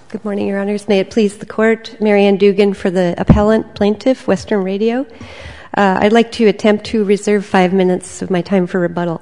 Good morning, Your Honors. May it please the Court, Marianne Dugan for the appellant plaintiff, Western Radio. I'd like to attempt to reserve 5 minutes of my time for rebuttal.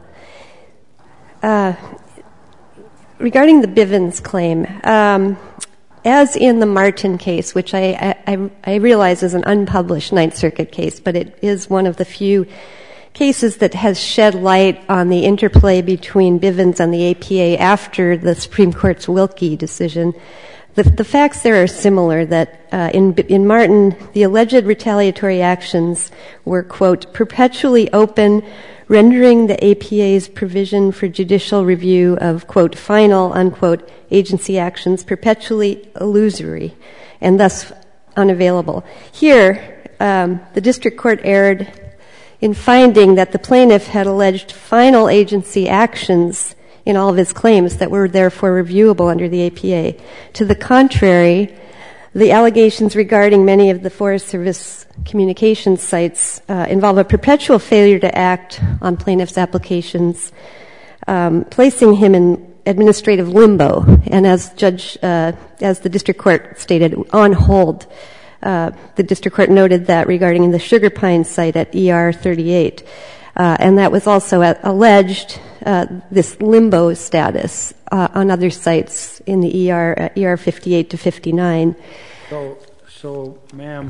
Regarding the Bivens claim, as in the Martin case, which I realize is an unpublished Ninth Circuit case, but it is one of the few cases that has shed light on the interplay between Bivens and the APA after the Supreme Court's Wilkie decision. The facts there are similar, that in Martin, the alleged retaliatory actions were, quote, perpetually open, rendering the APA's provision for judicial review of, quote, final, unquote, agency actions perpetually illusory and thus unavailable. Here, the district court erred in finding that the plaintiff had alleged final agency actions in all of his claims that were therefore reviewable under the APA. To the contrary, the allegations regarding many of the Forest Service communications sites involve a perpetual failure to act on plaintiff's applications, placing him in administrative limbo, and as the district court stated, on hold. The district court noted that regarding the Sugar Pine site at ER 38. And that was also alleged, this limbo status on other sites in the ER 58 to 59. So, ma'am,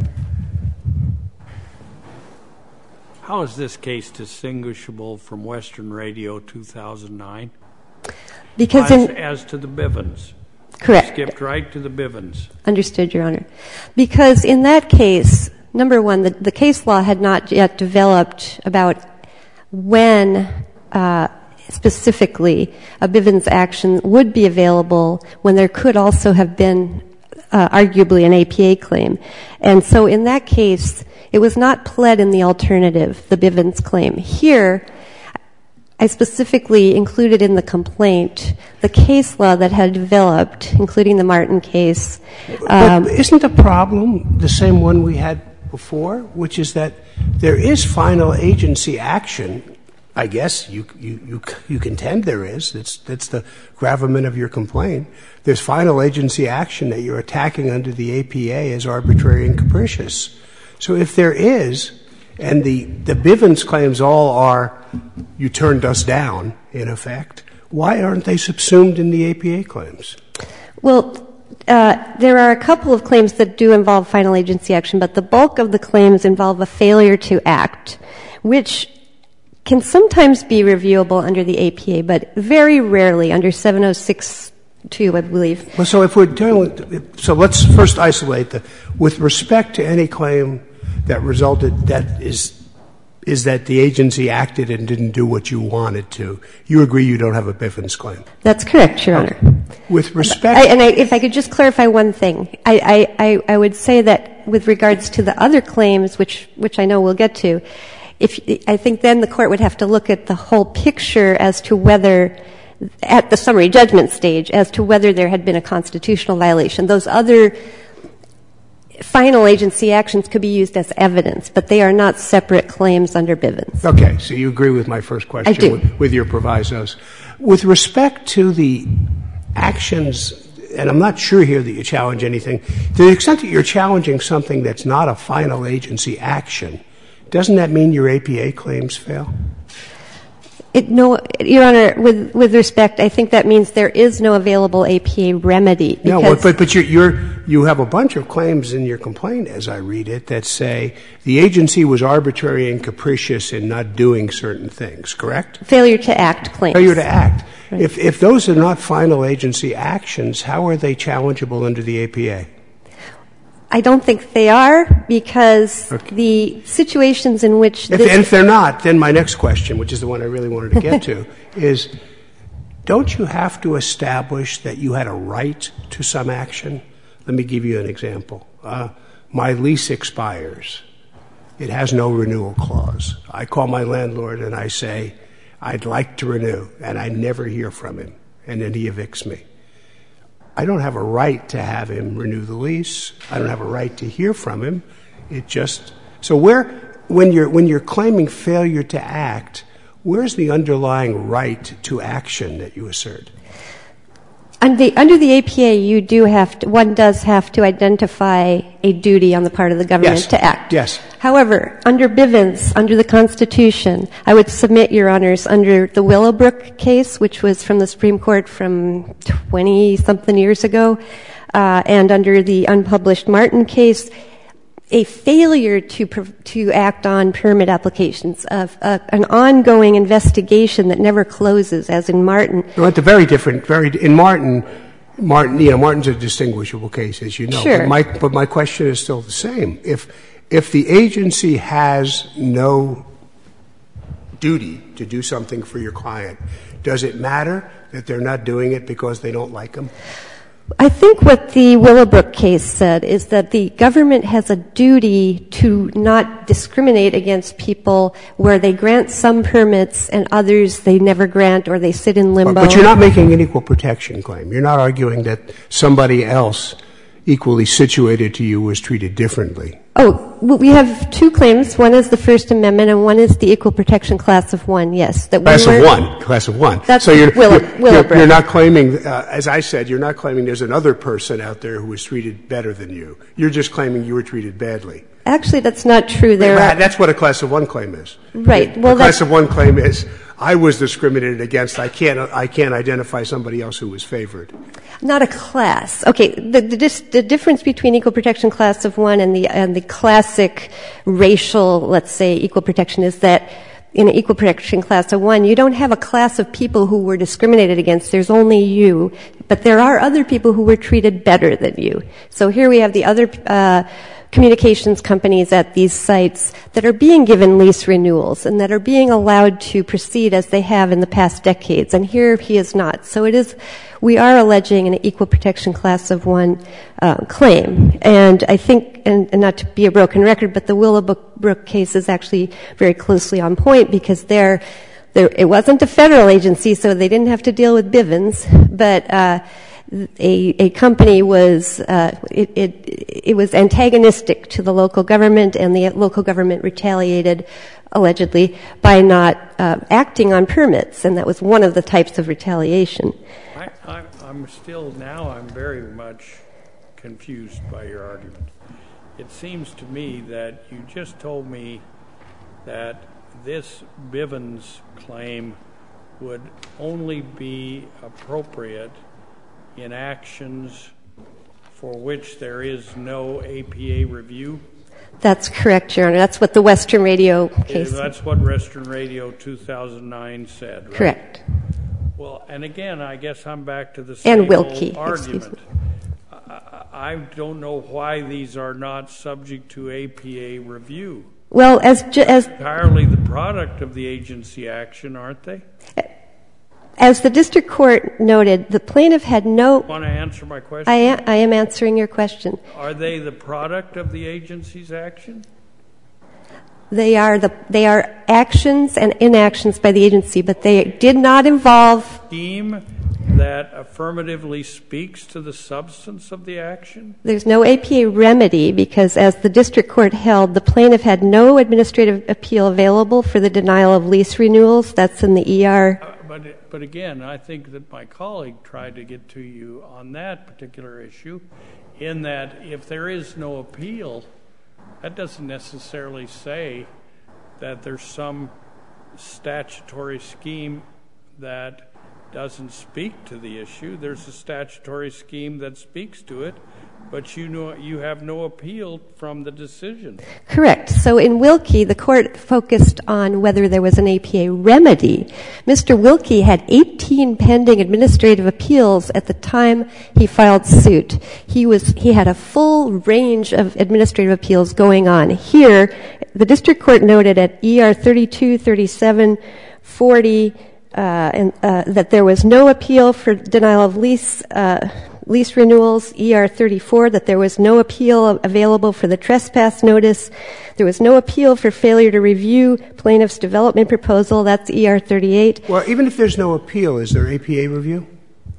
how is this case distinguishable from Western Radio 2009? Because as to the Bivens. Correct. Skipped right to the Bivens. Understood, Your Honor. Because in that case, number one, the case law had not yet developed about when specifically a Bivens action would be available when there could also have been arguably an APA claim. And so in that case, it was not pled in the alternative, the Bivens claim. Here, I specifically included in the complaint the case law that had developed, including the Martin case. But isn't the problem the same one we had before, which is that there is final agency action? I guess you contend there is. That's the gravamen of your complaint. There's final agency action that you're attacking under the APA as arbitrary and capricious. So if there is, and the Bivens claims all are, you turned us down, in effect, why aren't they subsumed in the APA claims? Well, there are a couple of claims that do involve final agency action, but the bulk of the claims involve a failure to act, which can sometimes be reviewable under the APA, but very rarely under 706(2), I believe. Well, so if we're dealing with, so let's first isolate with respect to any claim that resulted, that is that the agency acted and didn't do what you wanted to. You agree you don't have a Bivens claim? That's correct, Your Honor. With respect... if I could just clarify one thing. I would say that with regards to the other claims, which I know we'll get to, I think then the court would have to look at the whole picture as to whether, at the summary judgment stage, as to whether there had been a constitutional violation. Those other final agency actions could be used as evidence, but they are not separate claims under Bivens. Okay, so you agree with my first question. I do. With your provisos. With respect to the actions, and I'm not sure here that you challenge anything, to the extent that you're challenging something that's not a final agency action, doesn't that mean your APA claims fail? No, Your Honor, with respect, I think that means there is no available APA remedy. No, but you have a bunch of claims in your complaint, as I read it, that say the agency was arbitrary and capricious in not doing certain things, correct? Failure to act claims. Failure to act. Right. If those are not final agency actions, how are they challengeable under the APA? I don't think they are, because the situations in which and if they're not, then my next question, which is the one I really wanted to get to, is don't you have to establish that you had a right to some action? Let me give you an example. My lease expires. It has no renewal clause. I call my landlord and I say, I'd like to renew, and I never hear from him, and then he evicts me. I don't have a right to have him renew the lease. I don't have a right to hear from him. So when you're claiming failure to act, where's the underlying right to action that you assert? Under the APA, one does have to identify a duty on the part of the government to act. Yes. However, under Bivens, under the Constitution, I would submit, Your Honors, under the Willowbrook case, which was from the Supreme Court from 20-something years ago, and under the unpublished Martin case, a failure to act on permit applications, of an ongoing investigation that never closes, as in Martin. Well, it's a very different. In Martin's a distinguishable case, as you know. Sure. But my question is still the same. If the agency has no duty to do something for your client, does it matter that they're not doing it because they don't like them? I think what the Willowbrook case said is that the government has a duty to not discriminate against people where they grant some permits and others they never grant, or they sit in limbo. But you're not making an equal protection claim. You're not arguing that somebody else equally situated to you was treated differently. Oh, well, we have two claims. One is the First Amendment, and one is the equal protection class of one, yes. Class of one. That's so Willowbrook. You're not claiming, as I said, you're not claiming there's another person out there who was treated better than you. You're just claiming you were treated badly. Actually, that's not true. That's what a class of one claim is. Right. Well, a class of one claim is, I was discriminated against. I can't identify somebody else who was favored. Not a class. Okay. The difference between equal protection class of one and the classic racial, let's say, equal protection is that in an equal protection class of one, you don't have a class of people who were discriminated against. There's only you. But there are other people who were treated better than you. So here we have the other communications companies at these sites that are being given lease renewals and that are being allowed to proceed as they have in the past decades. And here he is not. So we are alleging an equal protection class of one claim. And I think, and not to be a broken record, but the Willowbrook case is actually very closely on point, because it wasn't a federal agency, so they didn't have to deal with Bivens, but a company was it was antagonistic to the local government, and the local government retaliated allegedly by not acting on permits, and that was one of the types of retaliation. I'm very much confused by your argument. It seems to me that you just told me that this Bivens claim would only be appropriate in actions for which there is no APA review? That's correct, Your Honor. That's what the Western Radio case said. That's what Western Radio 2009 said, right? Correct. Well, and again, I guess I'm back to the same old argument. I don't know why these are not subject to APA review. Well, as entirely the product of the agency action, aren't they? As the district court noted, the plaintiff had no... Want to answer my question? I am answering your question. Are they the product of the agency's action? They are actions and inactions by the agency, but they did not involve... Scheme that affirmatively speaks to the substance of the action? There's no APA remedy, because as the district court held, the plaintiff had no administrative appeal available for the denial of lease renewals. That's in the ER. But again, I think that my colleague tried to get to you on that particular issue, in that if there is no appeal, that doesn't necessarily say that there's some statutory scheme that doesn't speak to the issue. There's a statutory scheme that speaks to it, but you have no appeal from the decision. Correct. So in Wilkie, the court focused on whether there was an APA remedy. Mr. Wilkie had 18 pending administrative appeals at the time he filed suit. He had a full range of administrative appeals going on. Here, the district court noted at ER 32, 37, 40, that there was no appeal for denial of lease renewals, ER 34, that there was no appeal available for the trespass notice. There was no appeal for failure to review plaintiff's development proposal. That's ER 38. Well, even if there's no appeal, is there APA review?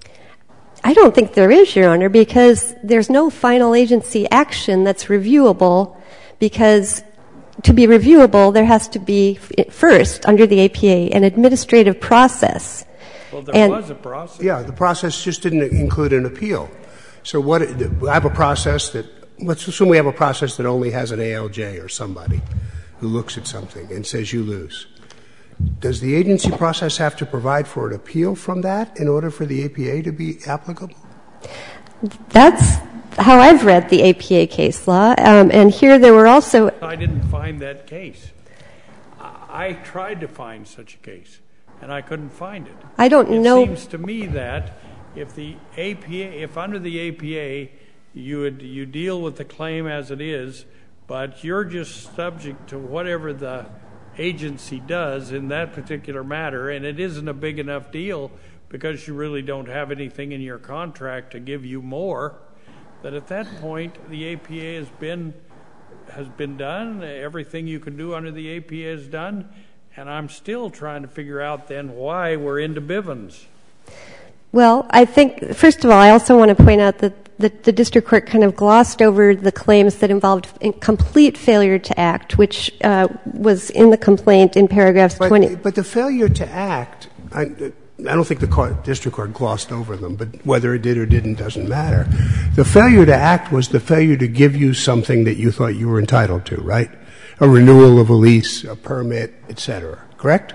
I don't think there is, Your Honor, because there's no final agency action that's reviewable, because to be reviewable, there has to be, first, under the APA, an administrative process Well, there was a process. Yeah, the process just didn't include an appeal. So I have a process let's assume we have a process that only has an ALJ or somebody who looks at something and says you lose. Does the agency process have to provide for an appeal from that in order for the APA to be applicable? That's how I've read the APA case law. And here there were also... I didn't find that case. I tried to find such a case, and I couldn't find it. I don't know... It seems to me that if under the APA you deal with the claim as it is, but you're just subject to whatever the agency does in that particular matter, and it isn't a big enough deal because you really don't have anything in your contract to give you more, that at that point the APA has been done, everything you can do under the APA is done, and I'm still trying to figure out then why we're into Bivens. Well, I think, first of all, I also want to point out that the district court kind of glossed over the claims that involved complete failure to act, which was in the complaint in paragraphs 20. But the failure to act, I don't think the district court glossed over them, but whether it did or didn't doesn't matter. The failure to act was the failure to give you something that you thought you were entitled to, right? A renewal of a lease, a permit, et cetera, correct?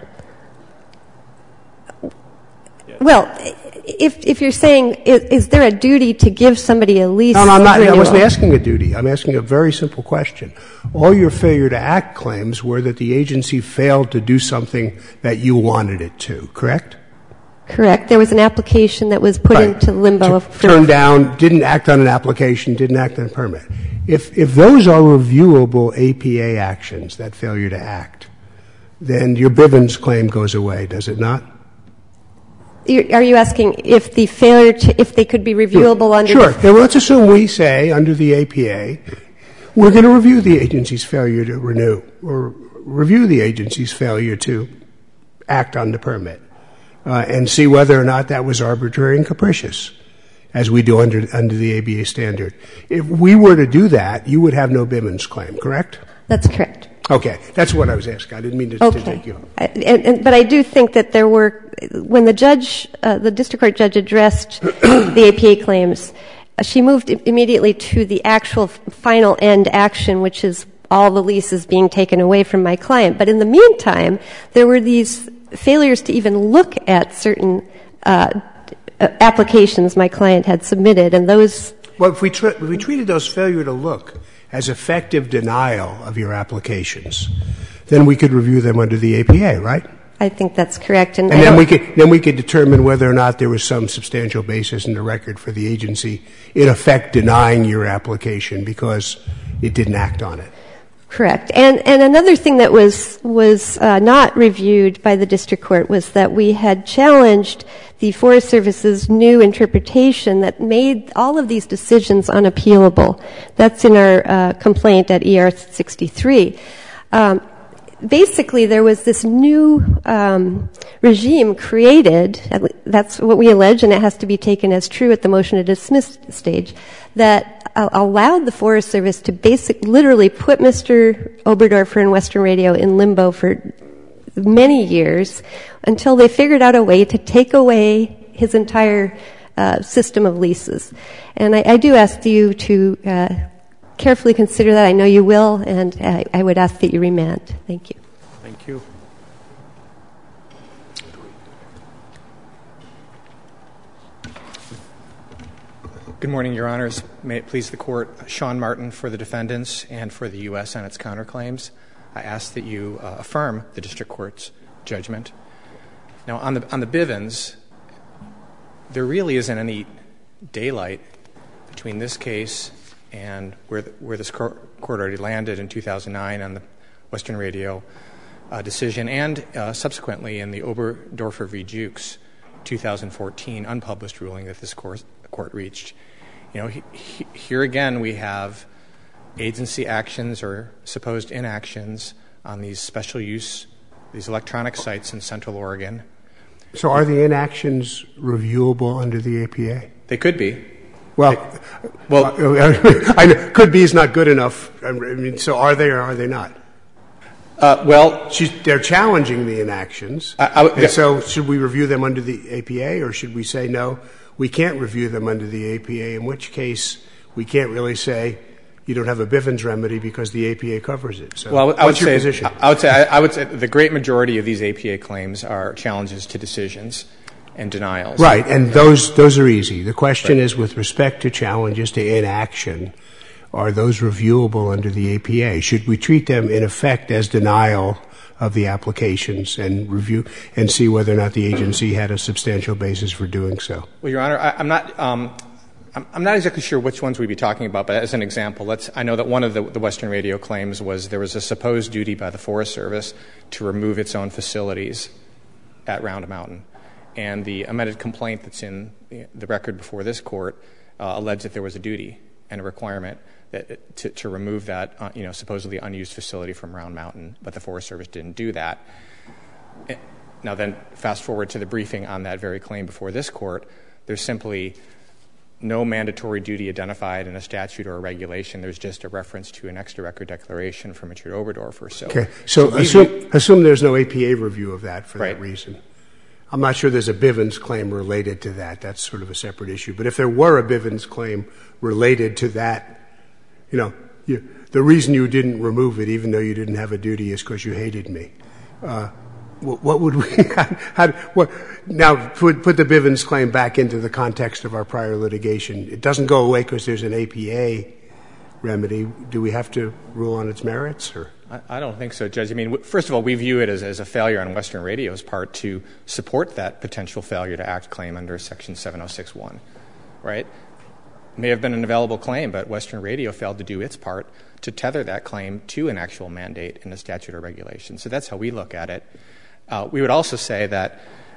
Well, if you're saying, is there a duty to give somebody a lease? No, I'm not. I wasn't asking a duty. I'm asking a very simple question. All your failure to act claims were that the agency failed to do something that you wanted it to, correct? Correct. There was an application that was put into limbo. Turned down, didn't act on an application, didn't act on a permit. If those are reviewable APA actions, that failure to act, then your Bivens claim goes away, does it not? Are you asking if the failure if they could be reviewable under... Sure. Now, let's assume we say under the APA, we're going to review the agency's failure to renew or review the agency's failure to act on the permit and see whether or not that was arbitrary and capricious, as we do under the APA standard. If we were to do that, you would have no Bivens claim, correct? That's correct. Okay. That's what I was asking. I didn't mean to take you off. But I do think that there were, when the district court judge addressed the APA claims, she moved immediately to the actual final end action, which is all the leases being taken away from my client. But in the meantime, there were these failures to even look at certain applications my client had submitted, and those... Well, if we treated those failure to look as effective denial of your applications, then we could review them under the APA, right? I think that's correct. And then we could determine whether or not there was some substantial basis in the record for the agency in effect denying your application because it didn't act on it. Correct. And another thing that was not reviewed by the district court was that we had challenged the Forest Service's new interpretation that made all of these decisions unappealable. That's in our complaint at ER 63. Basically, there was this new regime created, that's what we allege, and it has to be taken as true at the motion to dismiss stage, that allowed the Forest Service to literally put Mr. Oberdorfer and Western Radio in limbo for many years until they figured out a way to take away his entire system of leases. And I do ask you to carefully consider that. I know you will, and I would ask that you remand. Thank you. Thank you. Good morning, Your Honors. May it please the Court, Sean Martin for the defendants and for the U.S. and its counterclaims. I ask that you affirm the district court's judgment. Now, on the Bivens, there really isn't any daylight between this case and where this court already landed in 2009 on the Western Radio decision and subsequently in the Oberdorfer v. Jukes 2014 unpublished ruling that this court reached. You know, here again we have agency actions or supposed inactions on these special use, these electronic sites in Central Oregon. So are the inactions reviewable under the APA? They could be. Well, I know, could be is not good enough. I mean, so are they or are they not? They're challenging the inactions. So should we review them under the APA, or should we say, no, we can't review them under the APA, in which case we can't really say you don't have a Bivens remedy because the APA covers it? So what's your position? I would say the great majority of these APA claims are challenges to decisions and denials. Right, and those are easy. The question is, with respect to challenges to inaction, are those reviewable under the APA? Should we treat them, in effect, as denial of the applications and review and see whether or not the agency had a substantial basis for doing so? Well, Your Honor, I'm not exactly sure which ones we'd be talking about, but as an example, I know that one of the Western Radio claims was there was a supposed duty by the Forest Service to remove its own facilities at Round Mountain. And the amended complaint that's in the record before this Court alleged that there was a duty and a requirement to remove that, supposedly unused facility from Round Mountain, but the Forest Service didn't do that. Now then, fast forward to the briefing on that very claim before this Court, there's simply no mandatory duty identified in a statute or a regulation. There's just a reference to an extra record declaration from Richard Oberdorfer. So assume there's no APA review of that for that reason. I'm not sure there's a Bivens claim related to that. That's sort of a separate issue. But if there were a Bivens claim related to that, the reason you didn't remove it, even though you didn't have a duty, is because you hated me. What would we now put the Bivens claim back into the context of our prior litigation? It doesn't go away because there's an APA remedy. Do we have to rule on its merits? Or? I don't think so, Judge. I mean, first of all, we view it as a failure on Western Radio's part to support that potential failure to act claim under Section 706(1), right? It may have been an available claim, but Western Radio failed to do its part to tether that claim to an actual mandate in a statute or regulation. So that's how we look at it. We would also say that,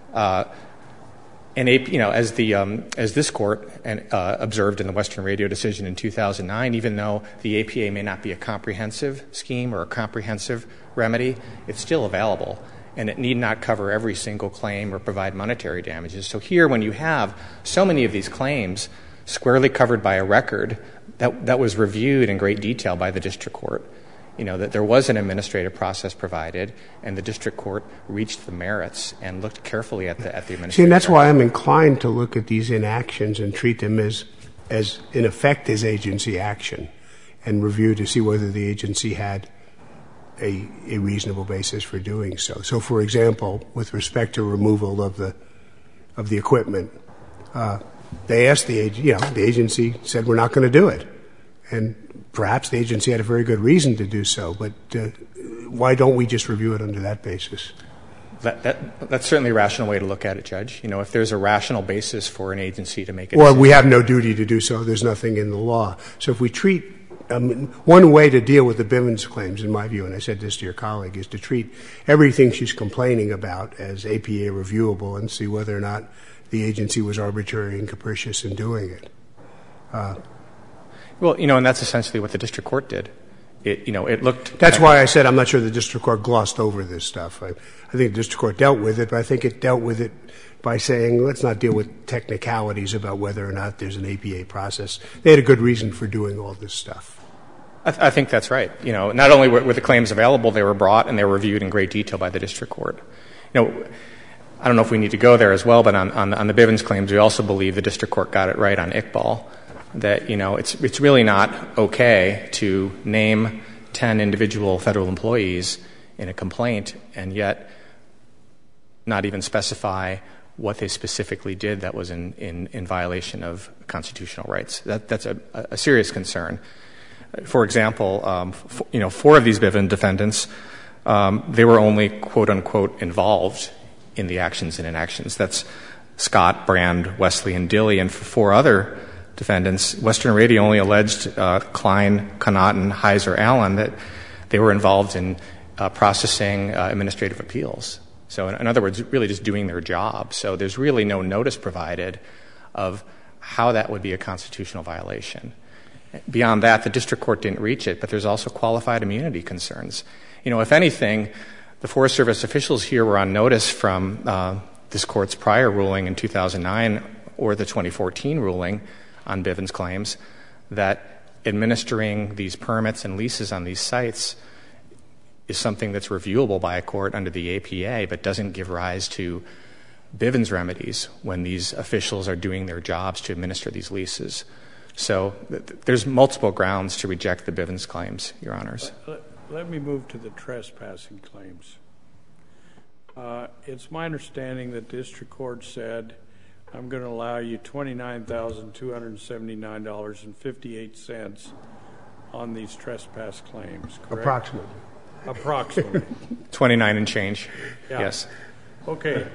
as this Court observed in the Western Radio decision in 2009, even though the APA may not be a comprehensive scheme or a comprehensive remedy, it's still available, and it need not cover every single claim or provide monetary damages. So here, when you have so many of these claims squarely covered by a record that was reviewed in great detail by the district court, that there was an administrative process provided, and the district court reached the merits and looked carefully at the administrative. See, and that's why I'm inclined to look at these inactions and treat them as in effect, as agency action, and review to see whether the agency had a reasonable basis for doing so. So, for example, with respect to removal of the equipment, they asked the agency said, we're not going to do it. And perhaps the agency had a very good reason to do so, but why don't we just review it under that basis? That's certainly a rational way to look at it, Judge. If there's a rational basis for an agency to make a decision. Or we have no duty to do so. There's nothing in the law. So if we treat one way to deal with the Bivens claims, in my view, and I said this to your colleague, is to treat everything she's complaining about as APA reviewable and see whether or not the agency was arbitrary and capricious in doing it. Well, and that's essentially what the district court did. It looked. That's why I said I'm not sure the district court glossed over this stuff. I think the district court dealt with it, but I think it dealt with it by saying, let's not deal with technicalities about whether or not there's an APA process. They had a good reason for doing all this stuff. I think that's right. Not only were the claims available, they were brought and they were reviewed in great detail by the district court. I don't know if we need to go there as well, but on the Bivens claims, we also believe the district court got it right on Iqbal. That, it's really not okay to name 10 individual federal employees in a complaint and yet not even specify what they specifically did that was in violation of constitutional rights. That's a serious concern. For example, 4 of these Bivens defendants, they were only, quote unquote, involved in the actions and inactions. That's Scott, Brand, Wesley, and Dilley. And for 4 other defendants, Western Radio only alleged Klein, Connaughton, Heiser, Allen that they were involved in processing administrative appeals. So in other words, really just doing their job. So there's really no notice provided of how that would be a constitutional violation. Beyond that, the district court didn't reach it, but there's also qualified immunity concerns. If anything, the Forest Service officials here were on notice from this court's prior ruling in 2009 or the 2014 ruling on Bivens claims that administering these permits and leases on these sites is something that's reviewable by a court under the APA, but doesn't give rise to Bivens remedies when these officials are doing their jobs to administer these leases. So there's multiple grounds to reject the Bivens claims, Your Honors. Let me move to the trespassing claims. It's my understanding that district court said, I'm going to allow you $29,279.58 on these trespass claims, correct? Approximately. 29 and change, yeah. Yes. Okay.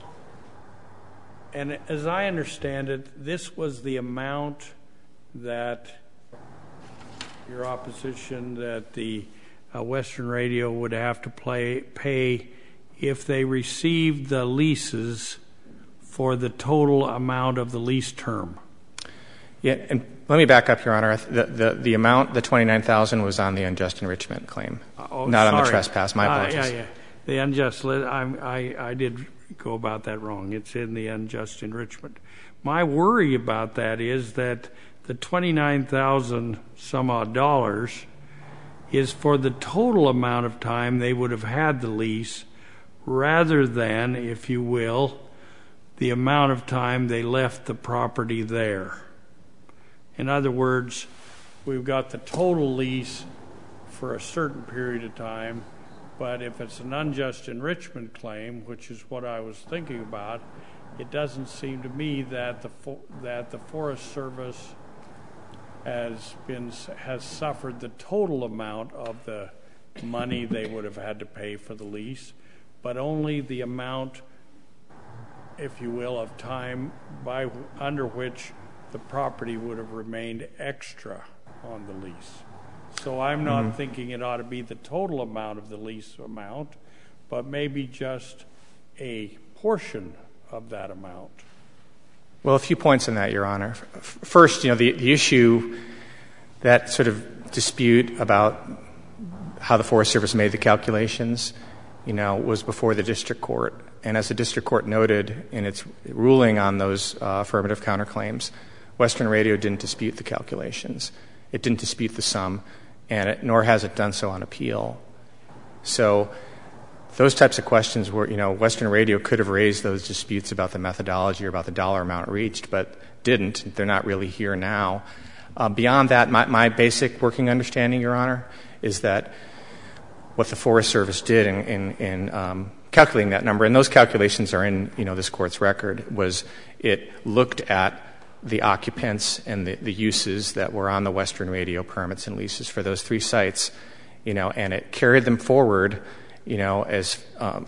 And as I understand it, this was the amount that your opposition, that the Western Radio would have to pay if they received the leases for the total amount of the lease term. Yeah, and let me back up, Your Honor. The amount, the $29,000, was on the unjust enrichment claim, not on the trespass. My apologies. Yeah. The unjust, I did go about that wrong. It's in the unjust enrichment. My worry about that is that the $29,000 some odd dollars is for the total amount of time they would have had the lease, rather than, if you will, the amount of time they left the property there. In other words, we've got the total lease for a certain period of time, but if it's an unjust enrichment claim, which is what I was thinking about, it doesn't seem to me that the Forest Service has suffered the total amount of the money they would have had to pay for the lease, but only the amount, if you will, of time under which the property would have remained extra on the lease. So I'm not thinking it ought to be the total amount of the lease amount, but maybe just a portion of that amount. Well, a few points on that, Your Honor. First, the issue, that sort of dispute about how the Forest Service made the calculations, was before the district court. And as the district court noted in its ruling on those affirmative counterclaims, Western Radio didn't dispute the calculations. It didn't dispute the sum, nor has it done so on appeal. So those types of questions were, Western Radio could have raised those disputes about the methodology or about the dollar amount reached, but didn't. They're not really here now. Beyond that, my basic working understanding, Your Honor, is that what the Forest Service did in calculating that number, and those calculations are in this court's record, was it looked at the occupants and the uses that were on the Western Radio permits and leases for those three sites, and it carried them forward, as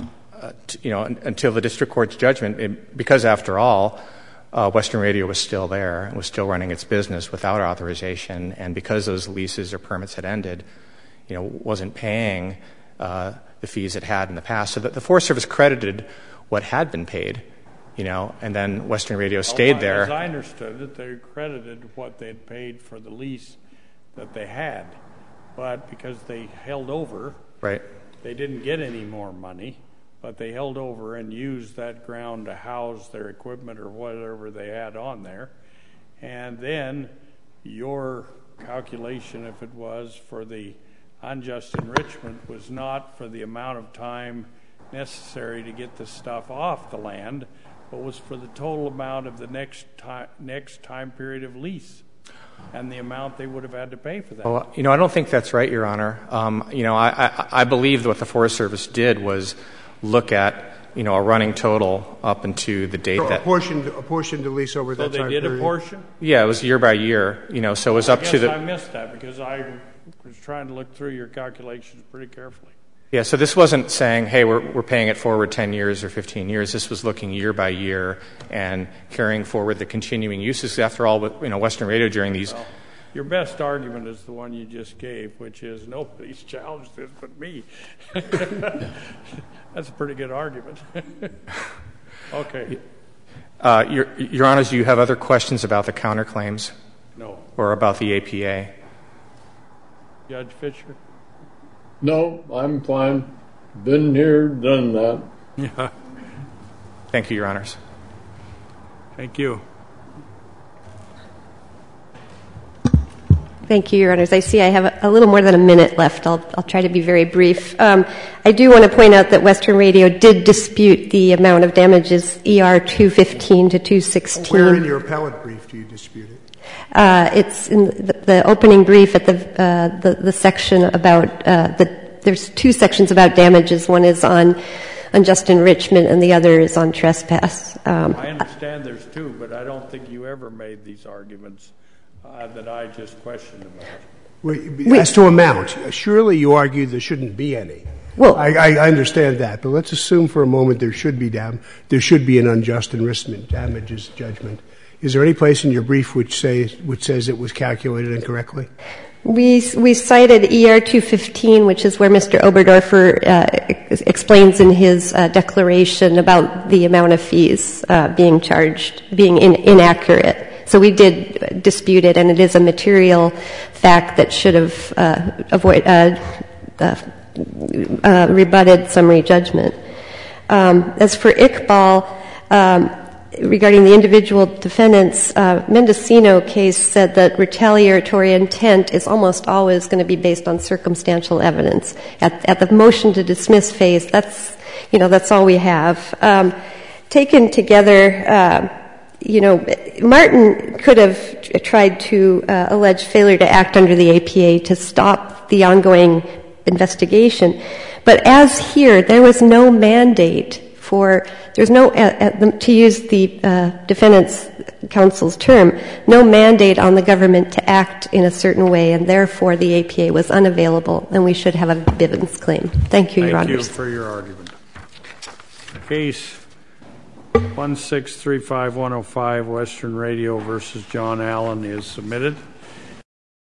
until the district court's judgment, because after all, Western Radio was still there and was still running its business without authorization, and because those leases or permits had ended, wasn't paying the fees it had in the past. So that the Forest Service credited what had been paid, and then Western Radio stayed there. As I understood it, they credited what they'd paid for the lease that they had, but because they held over, right, they didn't get any more money, but they held over and used that ground to house their equipment or whatever they had on there. And then your calculation, if it was for the unjust enrichment, was not for the amount of time necessary to get the stuff off the land, but was for the total amount of the next time period of lease and the amount they would have had to pay for that. Well, I don't think that's right, Your Honor. I believe that what the Forest Service did was look at, a running total up into the date that... A portion to lease over that time period? So they did a portion? Yeah, it was year by year, so it was up to the... I missed that because I was trying to look through your calculations pretty carefully. Yeah, so this wasn't saying, hey, we're paying it forward 10 years or 15 years. This was looking year by year and carrying forward the continuing uses. After all, Western Radio during these... Well, your best argument is the one you just gave, which is nobody's challenged this but me. That's a pretty good argument. Okay. Your Honors, do you have other questions about the counterclaims? No. Or about the APA? Judge Fischer? No, I'm fine. Been here, done that. Yeah. Thank you, Your Honors. Thank you. Thank you, Your Honors. I see I have a little more than a minute left. I'll try to be very brief. I do want to point out that Western Radio did dispute the amount of damages ER 215 to 216. Where in your appellate brief do you dispute it? It's in the opening brief at the section about there's two sections about damages. One is on unjust enrichment and the other is on trespass. I understand there's two, but I don't think you ever made these arguments that I just questioned about. As to amount, surely you argued there shouldn't be any. Well, I understand that, but let's assume for a moment there should be an unjust enrichment damages judgment. Is there any place in your brief which says it was calculated incorrectly? We cited ER 215, which is where Mr. Oberdorfer explains in his declaration about the amount of fees being charged being inaccurate. So we did dispute it, and it is a material fact that should have rebutted summary judgment. As for Iqbal, regarding the individual defendants, Mendocino case said that retaliatory intent is almost always going to be based on circumstantial evidence. At the motion to dismiss phase, that's all we have. Taken together, Martin could have tried to allege failure to act under the APA to stop the ongoing investigation. But as here, there was no mandate to use the defendant's counsel's term, no mandate on the government to act in a certain way, and therefore the APA was unavailable, and we should have a Bivens claim. Thank you, Your Honors. Thank you for your argument. Case 1635105, Western Radio versus John Allen, is submitted.